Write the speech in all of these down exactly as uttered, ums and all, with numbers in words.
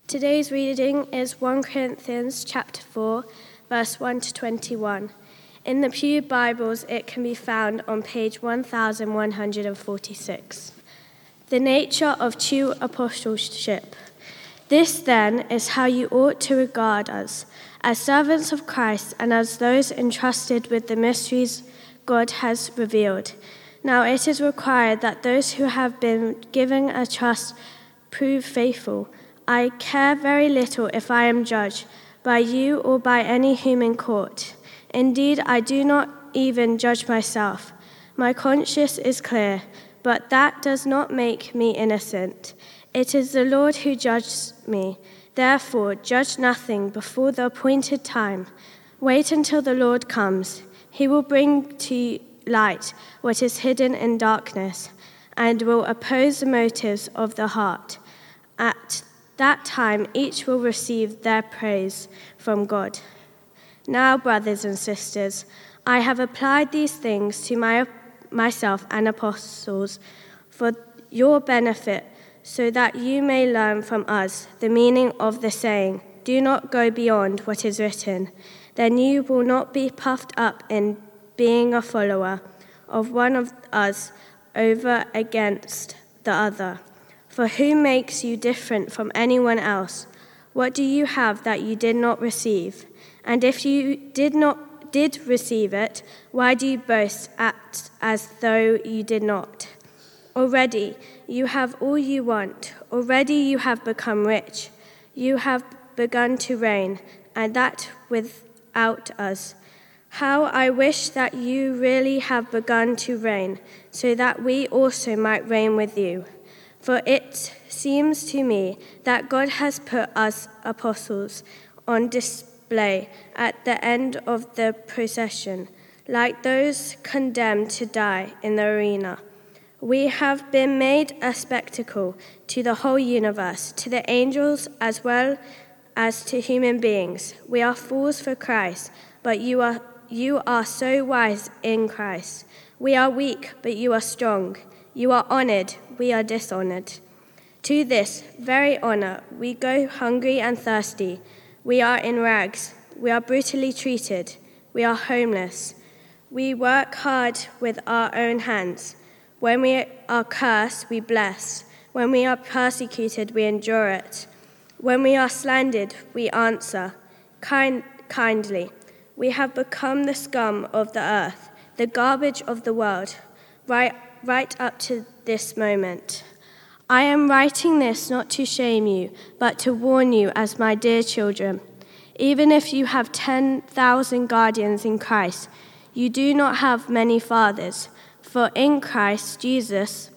Today's reading is First Corinthians chapter four, verse one to twenty-one. In the Pew Bibles, it can be found on page one thousand one hundred forty-six. The nature of true apostleship. This, then, is how you ought to regard us, as servants of Christ and as those entrusted with the mysteries God has revealed. Now it is required that those who have been given a trust prove faithful. I care very little if I am judged by you or by any human court. Indeed, I do not even judge myself. My conscience is clear, but that does not make me innocent. It is the Lord who judges me. Therefore, judge nothing before the appointed time. Wait until the Lord comes. He will bring to light what is hidden in darkness and will oppose the motives of the heart. At that time, each will receive their praise from God. Now, brothers and sisters, I have applied these things to my, myself and apostles for your benefit, so that you may learn from us the meaning of the saying, do not go beyond what is written. Then you will not be puffed up in being a follower of one of us over against the other. For who makes you different from anyone else? What do you have that you did not receive? And if you did not did receive it, why do you boast at, as though you did not? Already you have all you want. Already you have become rich. You have begun to reign, and that without us. How I wish that you really have begun to reign, so that we also might reign with you. For it seems to me that God has put us apostles on display at the end of the procession, like those condemned to die in the arena. We have been made a spectacle to the whole universe, to the angels as well as to human beings. We are fools for Christ, but you are you are so wise in Christ. We are weak, but you are strong. You are honored, we are dishonored. To this very honor, we go hungry and thirsty. We are in rags. We are brutally treated. We are homeless. We work hard with our own hands. When we are cursed, we bless. When we are persecuted, we endure it. When we are slandered, we answer kind, kindly. We have become the scum of the earth, the garbage of the world, right right up to this moment. I am writing this not to shame you, but to warn you as my dear children. Even if you have ten thousand guardians in Christ, you do not have many fathers. For in Christ Jesus,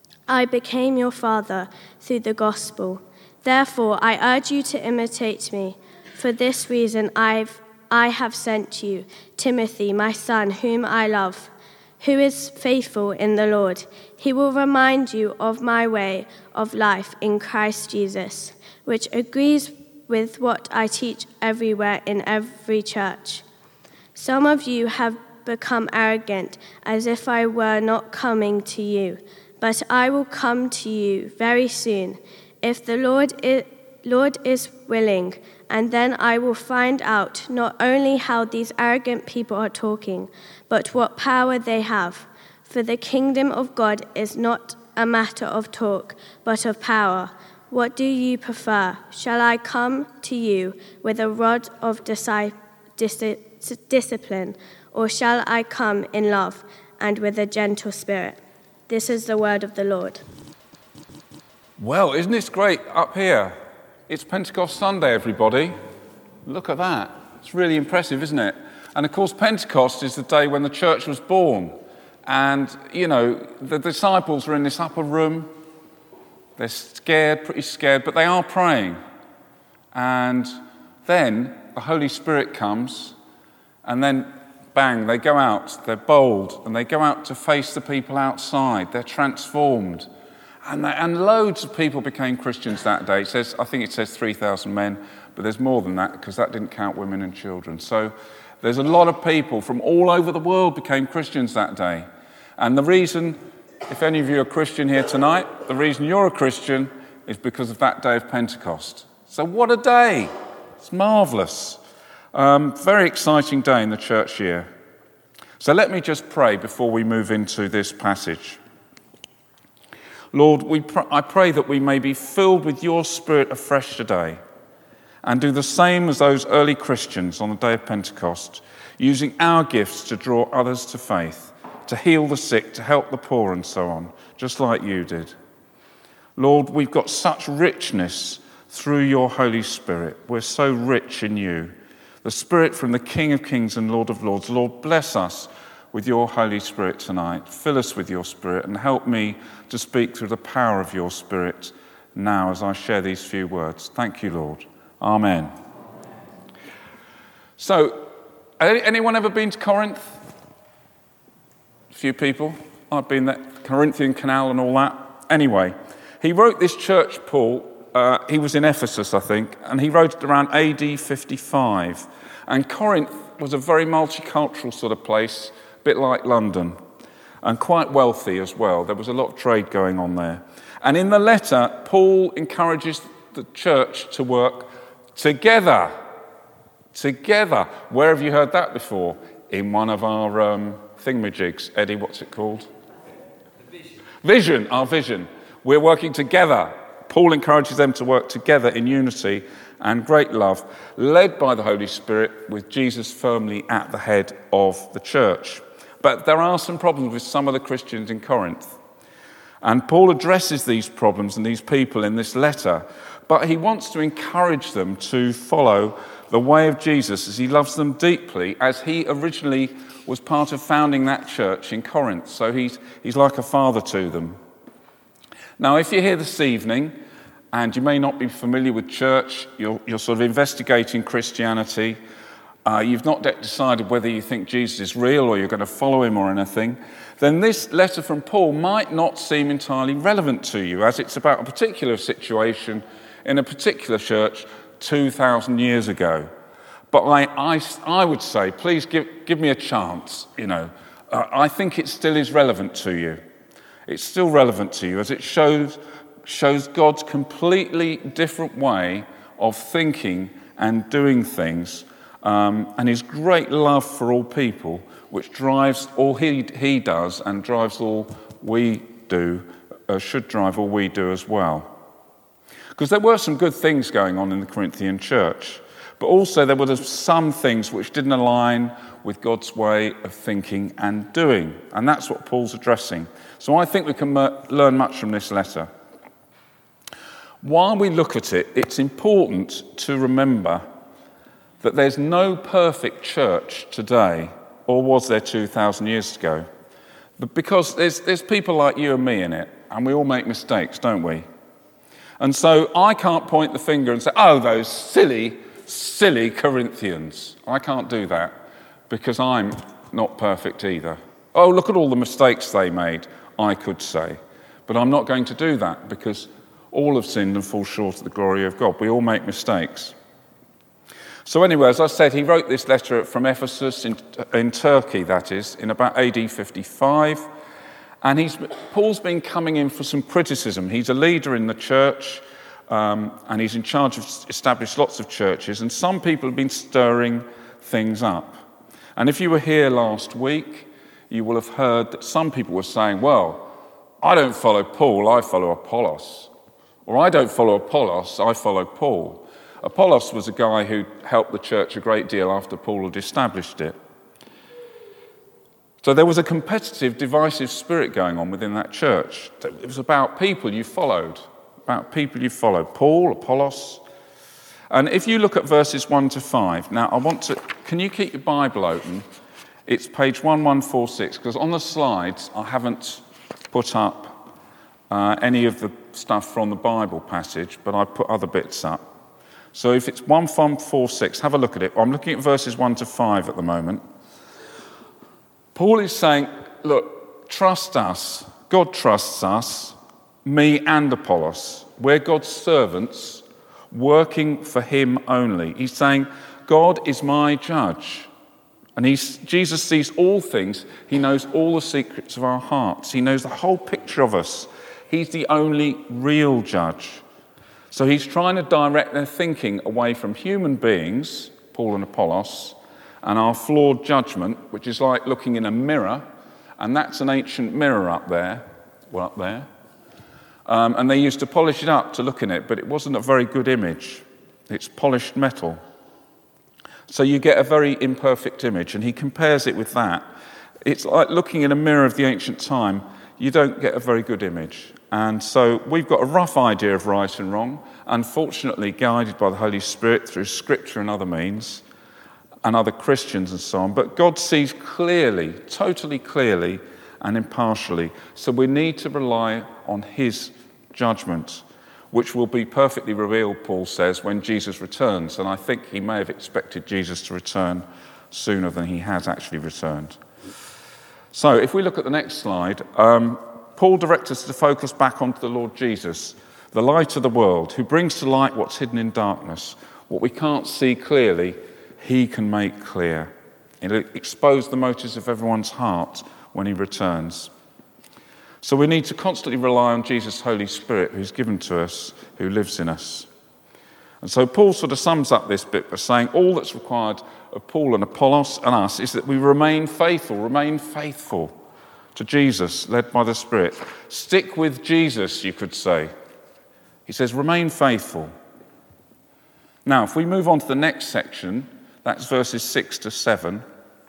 I became your father through the gospel. Therefore, I urge you to imitate me. For this reason, I've, I have sent you, Timothy, my son, whom I love, who is faithful in the Lord. He will remind you of my way of life in Christ Jesus, which agrees with what I teach everywhere in every church. Some of you have become arrogant, as if I were not coming to you, but I will come to you very soon, if the Lord is, Lord is willing, and then I will find out not only how these arrogant people are talking, but what power they have. For the kingdom of God is not a matter of talk, but of power. What do you prefer? Shall I come to you with a rod of disci- dis- discipline, or shall I come in love and with a gentle spirit? This is the word of the Lord. Well, isn't this great up here? It's Pentecost Sunday, everybody. Look at that. It's really impressive, isn't it? And of course, Pentecost is the day when the church was born. And, you know, the disciples were in this upper room. They're scared, pretty scared, but they are praying. And then the Holy Spirit comes, and then, bang, they go out. They're bold, and they go out to face the people outside. They're transformed. And, they, and loads of people became Christians that day. It says, I think it says three thousand men, but there's more than that because that didn't count women and children. So there's a lot of people from all over the world became Christians that day. And the reason, if any of you are Christian here tonight, the reason you're a Christian is because of that day of Pentecost. So what a day. It's marvellous. Um, very exciting day in the church year. So let me just pray before we move into this passage. Lord, we pr- I pray that we may be filled with your Spirit afresh today and do the same as those early Christians on the day of Pentecost, using our gifts to draw others to faith, to heal the sick, to help the poor and so on, just like you did. Lord, we've got such richness through your Holy Spirit. We're so rich in you. The Spirit from the King of Kings and Lord of Lords. Lord, bless us with your Holy Spirit tonight. Fill us with your Spirit and help me to speak through the power of your Spirit now as I share these few words. Thank you, Lord. Amen. So, anyone ever been to Corinth? A few people. I've been there, Corinthian Canal and all that. Anyway, he wrote this church, Paul. Uh, he was in Ephesus, I think, and he wrote it around A D fifty-five. And Corinth was a very multicultural sort of place, a bit like London, and quite wealthy as well. There was a lot of trade going on there. And in the letter, Paul encourages the church to work together. Together. Where have you heard that before? In one of our um, thingamajigs. Eddie, what's it called? Vision. Vision, our vision. We're working together. Paul encourages them to work together in unity and great love, led by the Holy Spirit, with Jesus firmly at the head of the church. But there are some problems with some of the Christians in Corinth. And Paul addresses these problems and these people in this letter, but he wants to encourage them to follow the way of Jesus as he loves them deeply, as he originally was part of founding that church in Corinth. So he's, he's like a father to them. Now, if you're here this evening, and you may not be familiar with church, you're, you're sort of investigating Christianity, uh, you've not yet decided whether you think Jesus is real or you're going to follow him or anything, then this letter from Paul might not seem entirely relevant to you, as it's about a particular situation in a particular church two thousand years ago. But I, I, I would say, please give, give me a chance, you know. Uh, I think it still is relevant to you. It's still relevant to you as it shows, shows God's completely different way of thinking and doing things, um, and his great love for all people, which drives all he, he does and drives all we do, uh, should drive all we do as well. Because there were some good things going on in the Corinthian church, but also there were some things which didn't align with God's way of thinking and doing, and that's what Paul's addressing. So I think we can learn much from this letter. While we look at it, it's important to remember that there's no perfect church today, or was there two thousand years ago? But because there's, there's people like you and me in it, and we all make mistakes, don't we? And so I can't point the finger and say, oh, those silly, silly Corinthians. I can't do that because I'm not perfect either. Oh, look at all the mistakes they made, I could say. But I'm not going to do that because all have sinned and fall short of the glory of God. We all make mistakes. So anyway, as I said, he wrote this letter from Ephesus, in, in Turkey, that is, in about A D fifty-five. And he's, Paul's been coming in for some criticism. He's a leader in the church, um, and he's in charge of established lots of churches, and some people have been stirring things up. And if you were here last week, you will have heard that some people were saying, well, I don't follow Paul, I follow Apollos. Or I don't follow Apollos, I follow Paul. Apollos was a guy who helped the church a great deal after Paul had established it. So there was a competitive, divisive spirit going on within that church. It was about people you followed, about people you followed, Paul, Apollos. And if you look at verses one to five, now I want to, can you keep your Bible open? It's page eleven forty-six, because on the slides I haven't put up uh, any of the stuff from the Bible passage, but I put other bits up. So if it's eleven forty-six, have a look at it. I'm looking at verses one to five at the moment. Paul is saying, look, trust us. God trusts us, me and Apollos. We're God's servants working for him only. He's saying, God is my judge. And he's, Jesus sees all things. He knows all the secrets of our hearts. He knows the whole picture of us. He's the only real judge. So he's trying to direct their thinking away from human beings, Paul and Apollos, and our flawed judgment, which is like looking in a mirror, and that's an ancient mirror up there, well, up there. Um, and they used to polish it up to look in it, but it wasn't a very good image. It's polished metal. So you get a very imperfect image, and he compares it with that. It's like looking in a mirror of the ancient time. You don't get a very good image. And so we've got a rough idea of right and wrong, unfortunately guided by the Holy Spirit through Scripture and other means, and other Christians and so on. But God sees clearly, totally clearly and impartially. So we need to rely on his judgment, which will be perfectly revealed, Paul says, when Jesus returns. And I think he may have expected Jesus to return sooner than he has actually returned. So if we look at the next slide, um, Paul directs us to focus back onto the Lord Jesus, the light of the world, who brings to light what's hidden in darkness. What we can't see clearly, he can make clear. It'll expose the motives of everyone's heart when he returns. So we need to constantly rely on Jesus' Holy Spirit, who's given to us, who lives in us. And so Paul sort of sums up this bit by saying all that's required of Paul and Apollos and us is that we remain faithful, remain faithful to Jesus, led by the Spirit. Stick with Jesus, you could say. He says, remain faithful. Now, if we move on to the next section, that's verses six to seven.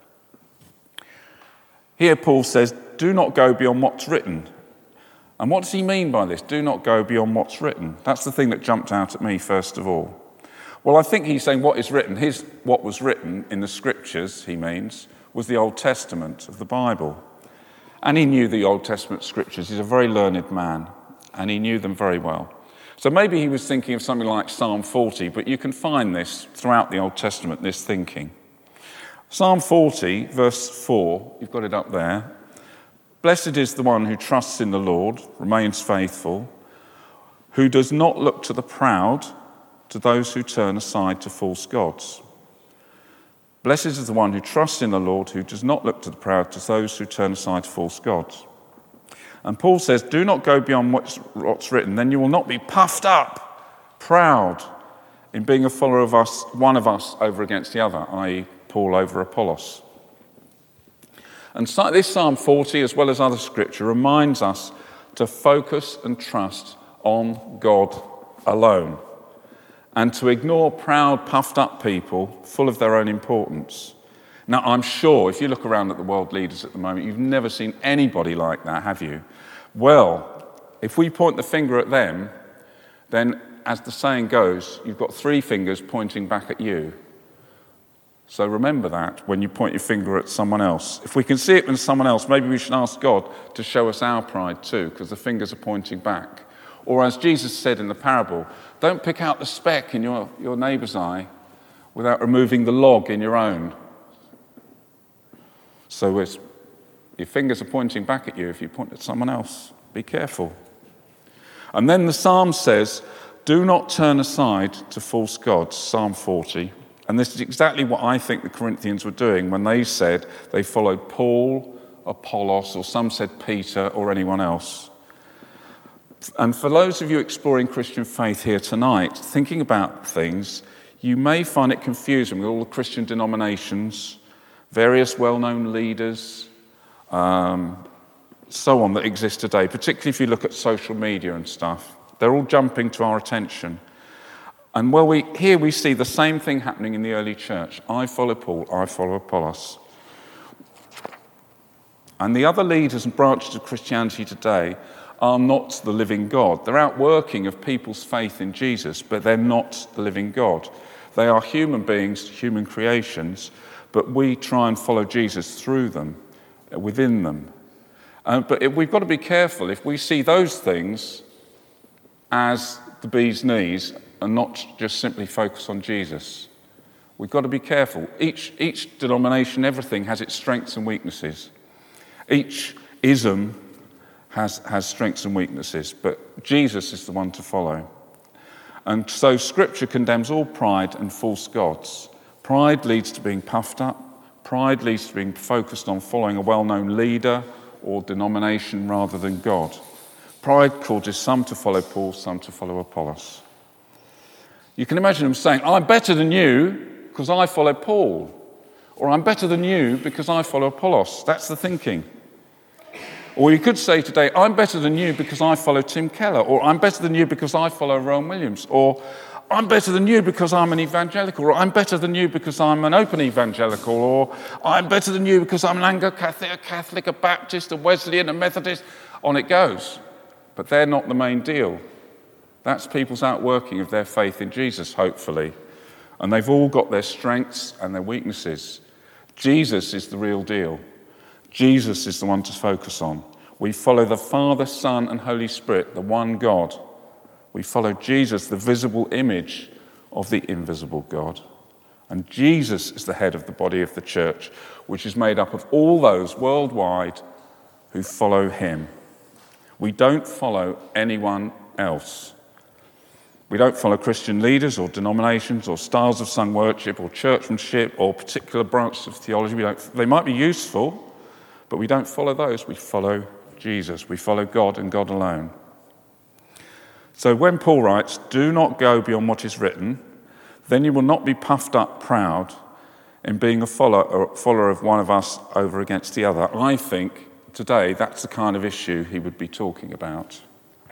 Here Paul says, do not go beyond what's written. And what does he mean by this? Do not go beyond what's written. That's the thing that jumped out at me first of all. Well, I think he's saying what is written. His, what was written in the Scriptures, he means, was the Old Testament of the Bible. And he knew the Old Testament Scriptures. He's a very learned man, and he knew them very well. So maybe he was thinking of something like Psalm forty, but you can find this throughout the Old Testament, this thinking. Psalm forty, verse four, you've got it up there. Blessed is the one who trusts in the Lord, remains faithful, who does not look to the proud, to those who turn aside to false gods. Blessed is the one who trusts in the Lord, who does not look to the proud, to those who turn aside to false gods. And Paul says, do not go beyond what's, what's written, then you will not be puffed up, proud, in being a follower of us, one of us over against the other, that is. Paul over Apollos. And so this Psalm forty, as well as other scripture, reminds us to focus and trust on God alone, and to ignore proud, puffed-up people full of their own importance. Now, I'm sure if you look around at the world leaders at the moment, you've never seen anybody like that, have you? Well, if we point the finger at them, then, as the saying goes, you've got three fingers pointing back at you. So remember that when you point your finger at someone else. If we can see it in someone else, maybe we should ask God to show us our pride too, because the fingers are pointing back. Or as Jesus said in the parable, don't pick out the speck in your, your neighbour's eye without removing the log in your own. So it's, your fingers are pointing back at you if you point at someone else. Be careful. And then the psalm says, do not turn aside to false gods, Psalm forty. And this is exactly what I think the Corinthians were doing when they said they followed Paul, Apollos, or some said Peter or anyone else. And for those of you exploring Christian faith here tonight, thinking about things, you may find it confusing with all the Christian denominations, various well-known leaders, um, so on that exist today, particularly if you look at social media and stuff. They're all jumping to our attention. And well, we, here we see the same thing happening in the early church. I follow Paul, I follow Apollos. And the other leaders and branches of Christianity today are not the living God. They're outworking of people's faith in Jesus, but they're not the living God. They are human beings, human creations, but we try and follow Jesus through them, within them. Uh, but if, we've got to be careful if we see those things as the bee's knees and not just simply focus on Jesus. We've got to be careful. Each, each denomination, everything has its strengths and weaknesses. Each ism has, has strengths and weaknesses, but Jesus is the one to follow. And so Scripture condemns all pride and false gods. Pride leads to being puffed up. Pride leads to being focused on following a well-known leader or denomination rather than God. Pride causes some to follow Paul, some to follow Apollos. You can imagine them saying, I'm better than you because I follow Paul. Or I'm better than you because I follow Apollos. That's the thinking. Or you could say today, I'm better than you because I follow Tim Keller. Or I'm better than you because I follow Rowan Williams. Or I'm better than you because I'm an evangelical. Or I'm better than you because I'm an open evangelical. Or I'm better than you because I'm an Anglo-Catholic, a Catholic, a Baptist, a Wesleyan, a Methodist. On it goes. But they're not the main deal. That's people's outworking of their faith in Jesus, hopefully. And they've all got their strengths and their weaknesses. Jesus is the real deal. Jesus is the one to focus on. We follow the Father, Son, and Holy Spirit, the one God. We follow Jesus, the visible image of the invisible God. And Jesus is the head of the body of the church, which is made up of all those worldwide who follow him. We don't follow anyone else. We don't follow Christian leaders or denominations or styles of sung worship or churchmanship or particular branches of theology. We don't, they might be useful, but we don't follow those. We follow Jesus. We follow God and God alone. So when Paul writes, do not go beyond what is written, then you will not be puffed up proud in being a follower, follower of one of us over against the other. I think today that's the kind of issue he would be talking about.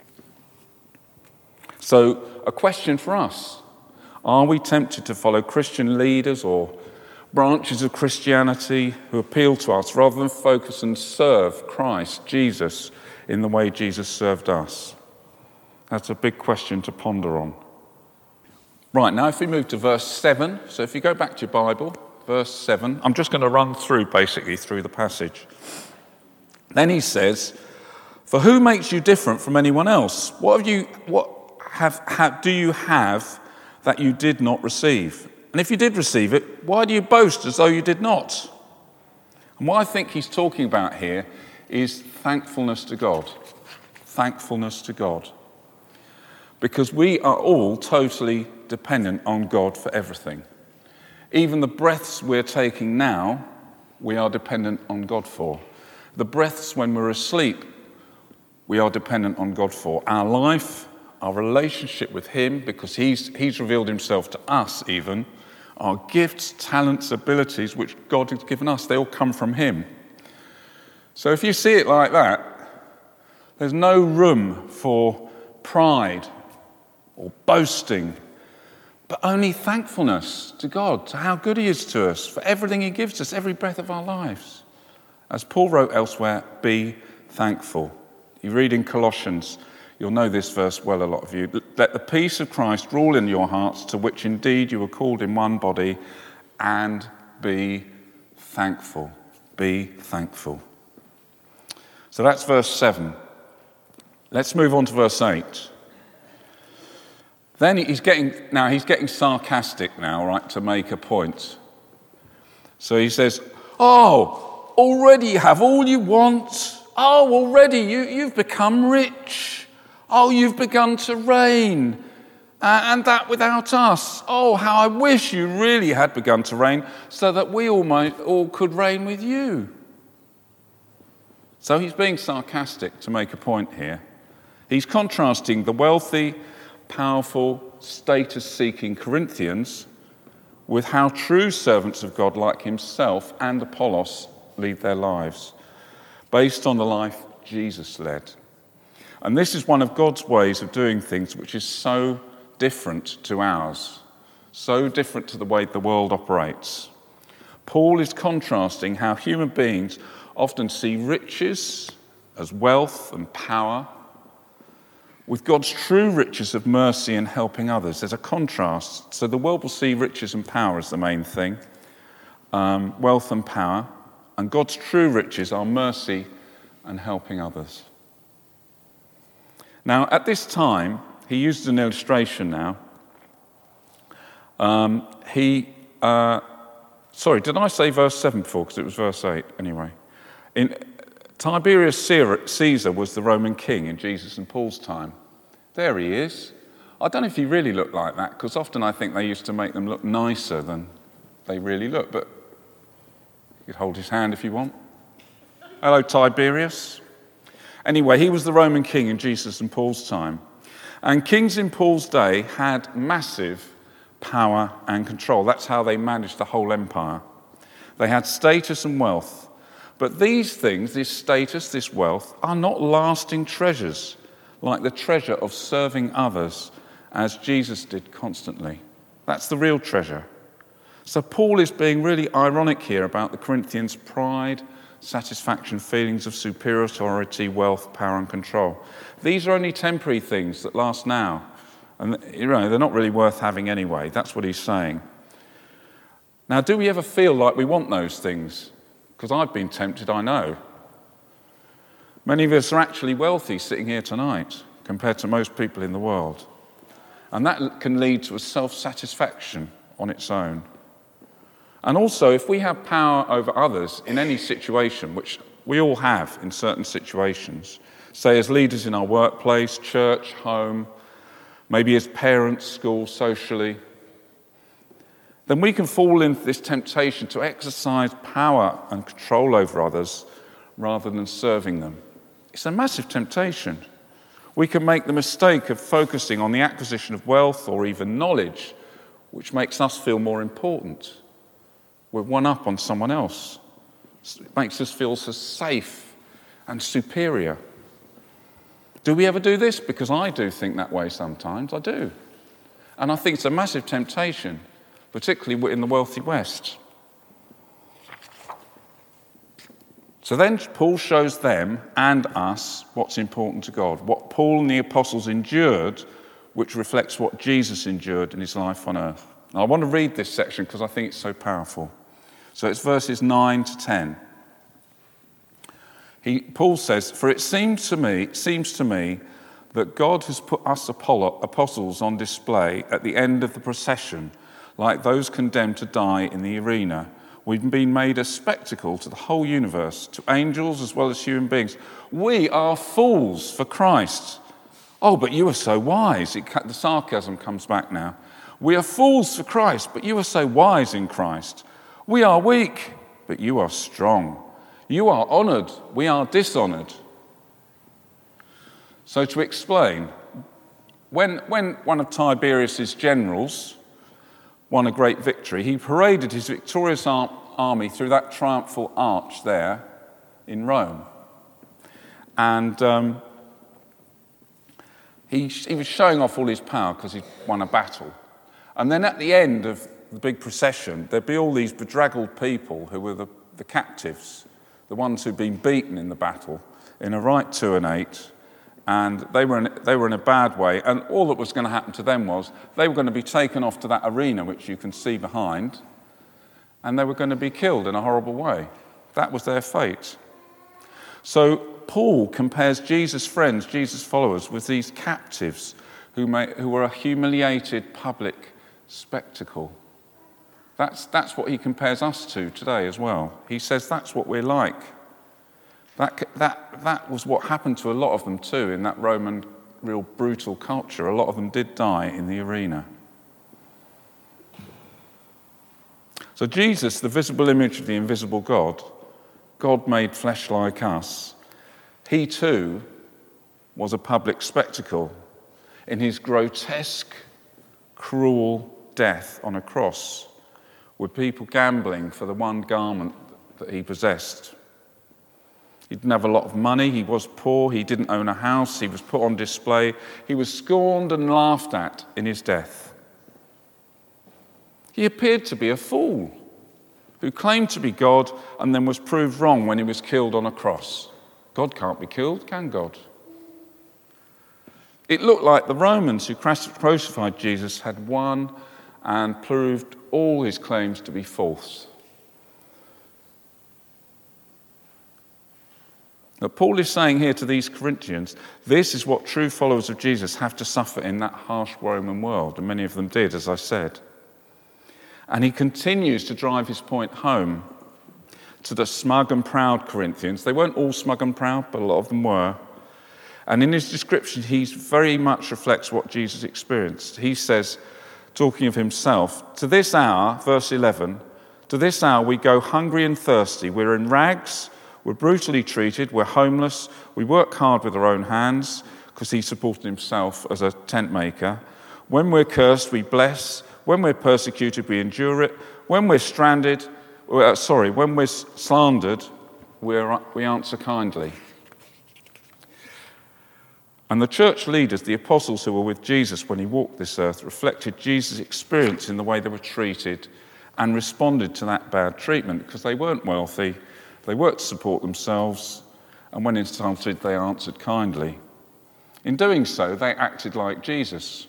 So, a question for us. Are we tempted to follow Christian leaders or branches of Christianity who appeal to us rather than focus and serve Christ, Jesus, in the way Jesus served us? That's a big question to ponder on. Right, now if we move to verse seven, so if you go back to your Bible, verse seven, I'm just going to run through basically through the passage. Then he says, for who makes you different from anyone else? What have you, what have, have, do you have that you did not receive? And if you did receive it, why do you boast as though you did not? And what I think he's talking about here is thankfulness to God. Thankfulness to God. Because we are all totally dependent on God for everything. Even the breaths we're taking now, we are dependent on God for. The breaths when we're asleep, we are dependent on God for. Our life, our relationship with him, because he's, he's revealed himself to us even, our gifts, talents, abilities, which God has given us, they all come from him. So if you see it like that, there's no room for pride or boasting, but only thankfulness to God, to how good he is to us, for everything he gives us, every breath of our lives. As Paul wrote elsewhere, be thankful. You read in Colossians, you'll know this verse well, a lot of you. Let the peace of Christ rule in your hearts, to which indeed you were called in one body, and be thankful. Be thankful. So that's verse seven. Let's move on to verse eight. Then he's getting, now he's getting sarcastic now, right, to make a point. So he says, oh, already you have all you want. Oh, already you, you've become rich. Oh, you've begun to reign. Uh, and that without us. Oh, how I wish you really had begun to reign so that we all, might, all could reign with you. So he's being sarcastic to make a point here. He's contrasting the wealthy, powerful, status-seeking Corinthians with how true servants of God like himself and Apollos lead their lives, based on the life Jesus led. And this is one of God's ways of doing things which is so different to ours, so different to the way the world operates. Paul is contrasting how human beings often see riches as wealth and power with God's true riches of mercy and helping others. There's a contrast. So the world will see riches and power as the main thing, um, wealth and power, and God's true riches are mercy and helping others. Now, at this time, he used an illustration now. Um, he, uh, sorry, did I say verse seven before? Because it was verse eight, anyway. In, Tiberius Caesar was the Roman king in Jesus and Paul's time. There he is. I don't know if he really looked like that, because often I think they used to make them look nicer than they really look, but you could hold his hand if you want. Hello, Tiberius. Anyway, he was the Roman king in Jesus and Paul's time. And kings in Paul's day had massive power, and control. That's how they managed the whole empire. They had status and wealth. But these things, this status, this wealth, are not lasting treasures, like the treasure of serving others, as Jesus did constantly. That's the real treasure. So Paul is being really ironic here about the Corinthians' pride, satisfaction, feelings of superiority, wealth, power, and control. These are only temporary things that last now. And you know, they're not really worth having anyway. That's what he's saying. Now, do we ever feel like we want those things? Because I've been tempted, I know. Many of us are actually wealthy sitting here tonight compared to most people in the world. And that can lead to a self-satisfaction on its own. And also, if we have power over others in any situation, which we all have in certain situations, say as leaders in our workplace, church, home, maybe as parents, school, socially, then we can fall into this temptation to exercise power and control over others rather than serving them. It's a massive temptation. We can make the mistake of focusing on the acquisition of wealth or even knowledge, which makes us feel more important. We're one up on someone else. It makes us feel so safe and superior. Do we ever do this? Because I do think that way sometimes. I do. And I think it's a massive temptation, particularly in the wealthy West. So then Paul shows them and us what's important to God, what Paul and the apostles endured, which reflects what Jesus endured in his life on earth. Now, I want to read this section because I think it's so powerful. So it's verses nine to ten. He, Paul says, "For it seems to me, seems to me that God has put us apostles on display at the end of the procession, like those condemned to die in the arena. We've been made a spectacle to the whole universe, to angels as well as human beings. We are fools for Christ." Oh, but you are so wise. It, the sarcasm comes back now. "We are fools for Christ, but you are so wise in Christ. We are weak, but you are strong. You are honoured, we are dishonoured." So to explain, when, when one of Tiberius's generals won a great victory, he paraded his victorious ar- army through that triumphal arch there in Rome. And um, he, he was showing off all his power because he'd won a battle. And then at the end of the big procession, there'd be all these bedraggled people who were the, the captives, the ones who'd been beaten in the battle, in a right two and eight, and they were in, they were in a bad way, and all that was going to happen to them was they were going to be taken off to that arena, which you can see behind, and they were going to be killed in a horrible way. That was their fate. So Paul compares Jesus' friends, Jesus' followers, with these captives who, may, who were a humiliated public spectacle. That's, that's what he compares us to today as well. He says that's what we're like. That, that, that was what happened to a lot of them too in that Roman, real brutal culture. A lot of them did die in the arena. So Jesus, the visible image of the invisible God, God made flesh like us, he too was a public spectacle in his grotesque, cruel death on a cross, with people gambling for the one garment that he possessed. He didn't have a lot of money, he was poor, he didn't own a house, he was put on display, he was scorned and laughed at in his death. He appeared to be a fool who claimed to be God and then was proved wrong when he was killed on a cross. God can't be killed, can God? It looked like the Romans who crucified Jesus had won and proved all his claims to be false. Now, Paul is saying here to these Corinthians, this is what true followers of Jesus have to suffer in that harsh Roman world, and many of them did, as I said. And he continues to drive his point home to the smug and proud Corinthians. They weren't all smug and proud, but a lot of them were. And in his description, he very much reflects what Jesus experienced. He says, talking of himself, to this hour, verse eleven, to this hour we go hungry and thirsty. We're in rags, we're brutally treated, we're homeless, we work hard with our own hands, because he supported himself as a tent maker. When we're cursed, we bless. When we're persecuted, we endure it. When we're stranded, uh, sorry, when we're slandered, we're, we answer kindly. And the church leaders, the apostles who were with Jesus when he walked this earth, reflected Jesus' experience in the way they were treated and responded to that bad treatment because they weren't wealthy, they worked to support themselves, and when insulted, they answered kindly. In doing so, they acted like Jesus.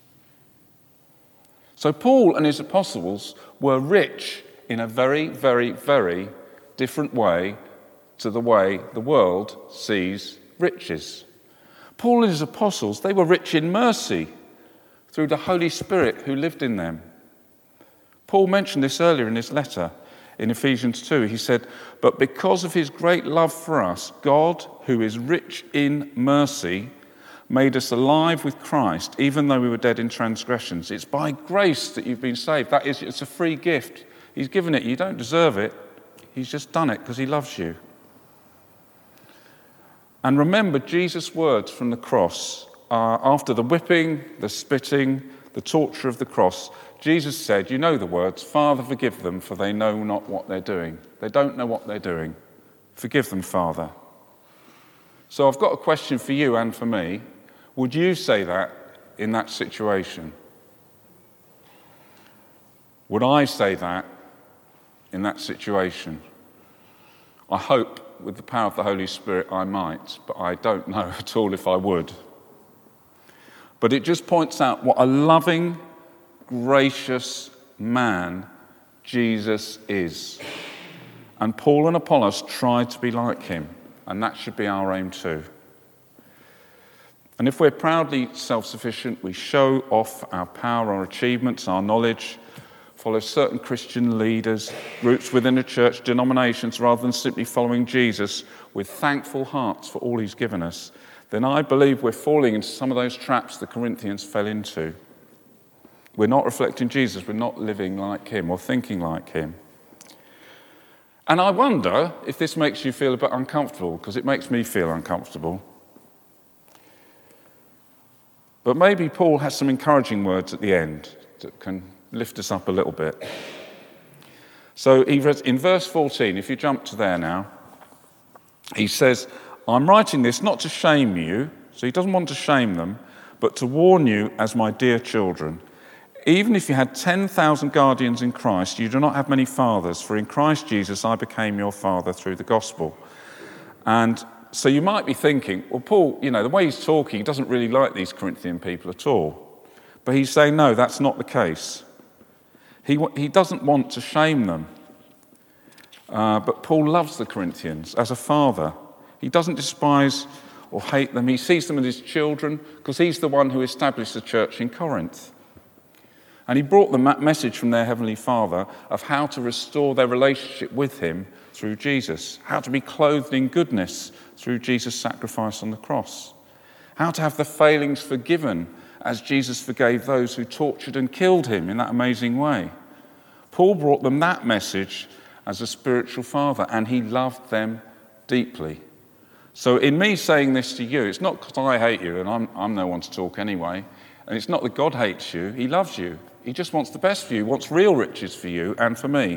So Paul and his apostles were rich in a very, very, very different way to the way the world sees riches. Paul and his apostles, they were rich in mercy through the Holy Spirit who lived in them. Paul mentioned this earlier in his letter in Ephesians two. He said, "But because of his great love for us, God, who is rich in mercy, made us alive with Christ, even though we were dead in transgressions." It's by grace that you've been saved. That is, it's a free gift. He's given it. You don't deserve it. He's just done it because he loves you. And remember Jesus' words from the cross. Uh, after the whipping, the spitting, the torture of the cross, Jesus said, you know the words, "Father, forgive them, for they know not what they're doing." They don't know what they're doing. Forgive them, Father. So I've got a question for you and for me. Would you say that in that situation? Would I say that in that situation? I hope with the power of the Holy Spirit I might, but I don't know at all if I would. But it just points out what a loving, gracious man Jesus is. And Paul and Apollos tried to be like him, and that should be our aim too. And if we're proudly self-sufficient, we show off our power, our achievements, our knowledge, follow certain Christian leaders, groups within a church, denominations, rather than simply following Jesus with thankful hearts for all he's given us, then I believe we're falling into some of those traps the Corinthians fell into. We're not reflecting Jesus, we're not living like him or thinking like him. And I wonder if this makes you feel a bit uncomfortable, because it makes me feel uncomfortable. But maybe Paul has some encouraging words at the end that can lift us up a little bit. So in verse fourteen, if you jump to there now, he says, "I'm writing this not to shame you," so he doesn't want to shame them, "but to warn you as my dear children. Even if you had ten thousand guardians in Christ, you do not have many fathers, for in Christ Jesus I became your father through the gospel." And so you might be thinking, well, Paul, you know, the way he's talking, he doesn't really like these Corinthian people at all. But he's saying, no, that's not the case. He, he doesn't want to shame them. Uh, but Paul loves the Corinthians as a father. He doesn't despise or hate them. He sees them as his children because he's the one who established the church in Corinth. And he brought them that message from their Heavenly Father of how to restore their relationship with him through Jesus, how to be clothed in goodness through Jesus' sacrifice on the cross, how to have the failings forgiven as Jesus forgave those who tortured and killed him in that amazing way. Paul brought them that message as a spiritual father, and he loved them deeply. So in me saying this to you, it's not because I hate you, and I'm, I'm no one to talk anyway, and it's not that God hates you, he loves you. He just wants the best for you, wants real riches for you and for me.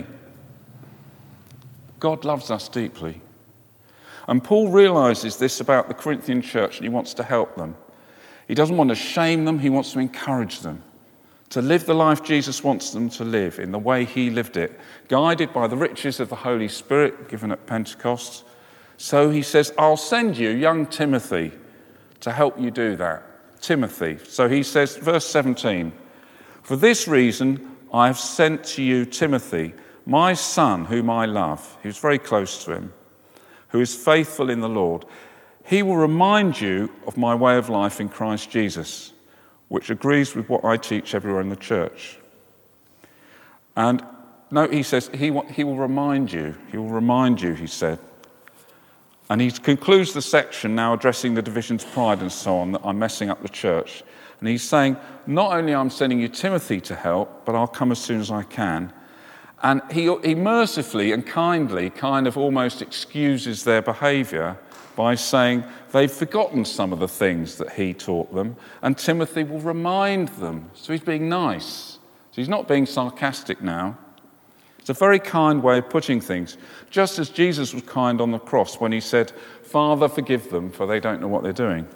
God loves us deeply. And Paul realizes this about the Corinthian church, and he wants to help them. He doesn't want to shame them, he wants to encourage them to live the life Jesus wants them to live in the way he lived it, guided by the riches of the Holy Spirit given at Pentecost. So he says, I'll send you young Timothy to help you do that. Timothy. So he says, verse seventeen, "For this reason I have sent to you Timothy, my son, whom I love," he was very close to him, "who is faithful in the Lord. He will remind you of my way of life in Christ Jesus, which agrees with what I teach everywhere in the church." And note, he says, he, he will remind you. He will remind you, he said. And he concludes the section now addressing the divisions, pride and so on, that I'm messing up the church. And he's saying, not only I'm sending you Timothy to help, but I'll come as soon as I can. And he, he mercifully and kindly kind of almost excuses their behaviour by saying they've forgotten some of the things that he taught them, and Timothy will remind them. So he's being nice. he's not being sarcastic now. It's a very kind way of putting things, just as Jesus was kind on the cross when he said, "Father, forgive them, for they don't know what they're doing."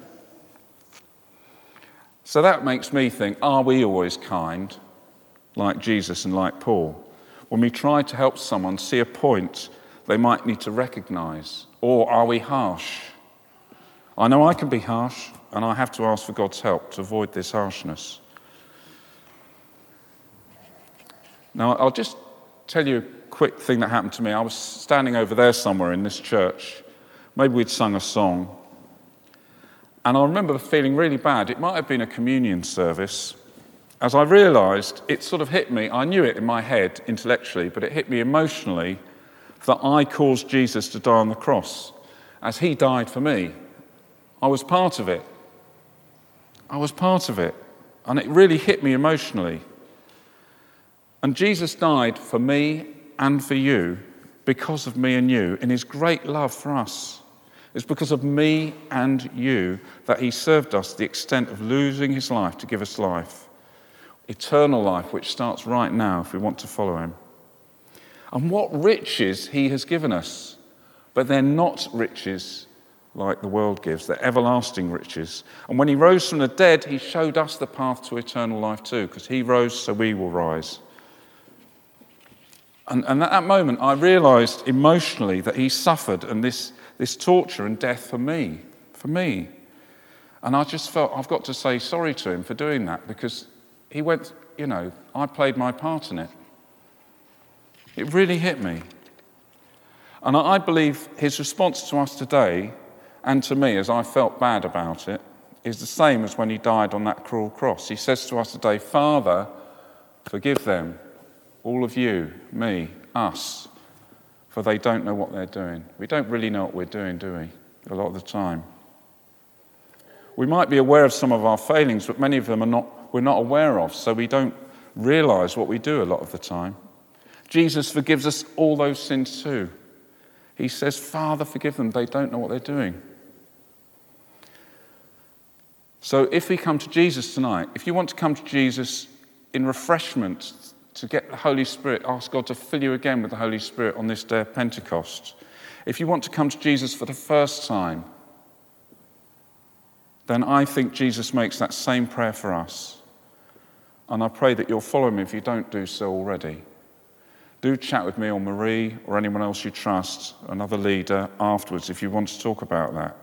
So that makes me think, are we always kind, like Jesus and like Paul, when we try to help someone see a point they might need to recognise? Or are we harsh? I know I can be harsh, and I have to ask for God's help to avoid this harshness. Now, I'll just tell you a quick thing that happened to me. I was standing over there somewhere in this church. Maybe we'd sung a song. And I remember feeling really bad. It might have been a communion service. As I realised, it sort of hit me. I knew it in my head intellectually, but it hit me emotionally that I caused Jesus to die on the cross as he died for me. I was part of it. I was part of it. And it really hit me emotionally. And Jesus died for me and for you because of me and you in his great love for us. It's because of me and you that he served us to the extent of losing his life to give us life. Eternal life, which starts right now if we want to follow him. And what riches he has given us. But they're not riches like the world gives. They're everlasting riches. And when he rose from the dead, he showed us the path to eternal life too, because he rose so we will rise. And, and at that moment, I realised emotionally that he suffered and this, this torture and death for me, for me. And I just felt I've got to say sorry to him for doing that, because he went, you know, I played my part in it. It really hit me. And I believe his response to us today, and to me as I felt bad about it, is the same as when he died on that cruel cross. He says to us today, "Father, forgive them, all of you, me, us, for they don't know what they're doing." We don't really know what we're doing, do we? A lot of the time. We might be aware of some of our failings, but many of them are not, we're not aware of, so we don't realise what we do a lot of the time. Jesus forgives us all those sins too. He says, "Father, forgive them, they don't know what they're doing." So if we come to Jesus tonight, if you want to come to Jesus in refreshment, to get the Holy Spirit, ask God to fill you again with the Holy Spirit on this day of Pentecost. If you want to come to Jesus for the first time, then I think Jesus makes that same prayer for us. And I pray that you'll follow me if you don't do so already. Do chat with me or Marie or anyone else you trust, another leader, afterwards if you want to talk about that.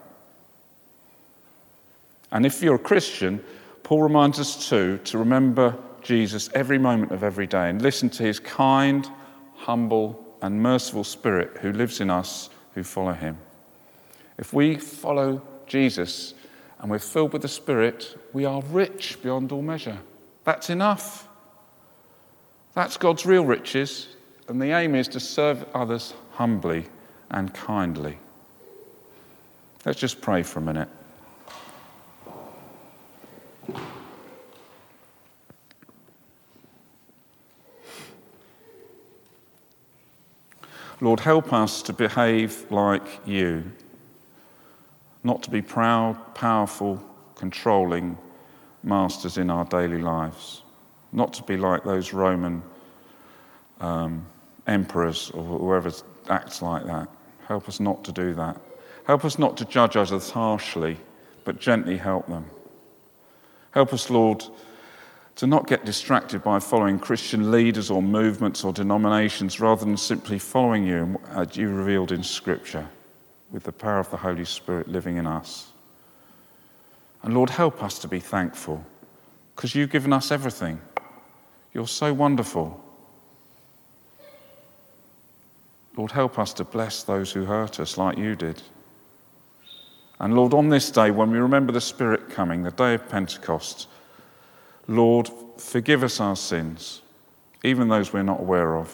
And if you're a Christian, Paul reminds us too to remember Jesus every moment of every day and listen to his kind, humble, and merciful Spirit who lives in us who follow him. If we follow Jesus and we're filled with the Spirit, we are rich beyond all measure. That's enough. That's God's real riches, and the aim is to serve others humbly and kindly. Let's just pray for a minute. Lord, help us to behave like you, not to be proud, powerful, controlling masters in our daily lives, not to be like those Roman um, emperors or whoever acts like that. Help us not to do that. Help us not to judge others harshly, but gently help them. Help us, Lord, to not get distracted by following Christian leaders or movements or denominations rather than simply following you as you revealed in Scripture with the power of the Holy Spirit living in us. And Lord, help us to be thankful because you've given us everything. You're so wonderful. Lord, help us to bless those who hurt us like you did. And Lord, on this day, when we remember the Spirit coming, the day of Pentecost, Lord, forgive us our sins, even those we're not aware of.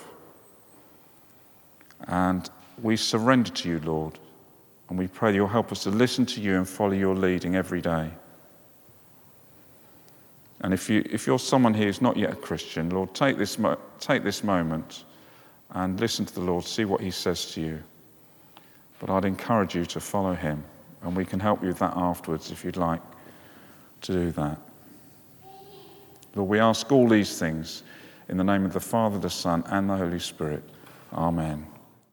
And we surrender to you, Lord, and we pray you'll help us to listen to you and follow your leading every day. And if, you, if you're someone here who's not yet a Christian, Lord, take this, mo- take this moment and listen to the Lord, see what he says to you. But I'd encourage you to follow him, and we can help you with that afterwards if you'd like to do that. Lord, we ask all these things In the name of the Father, the Son, and the Holy Spirit. Amen.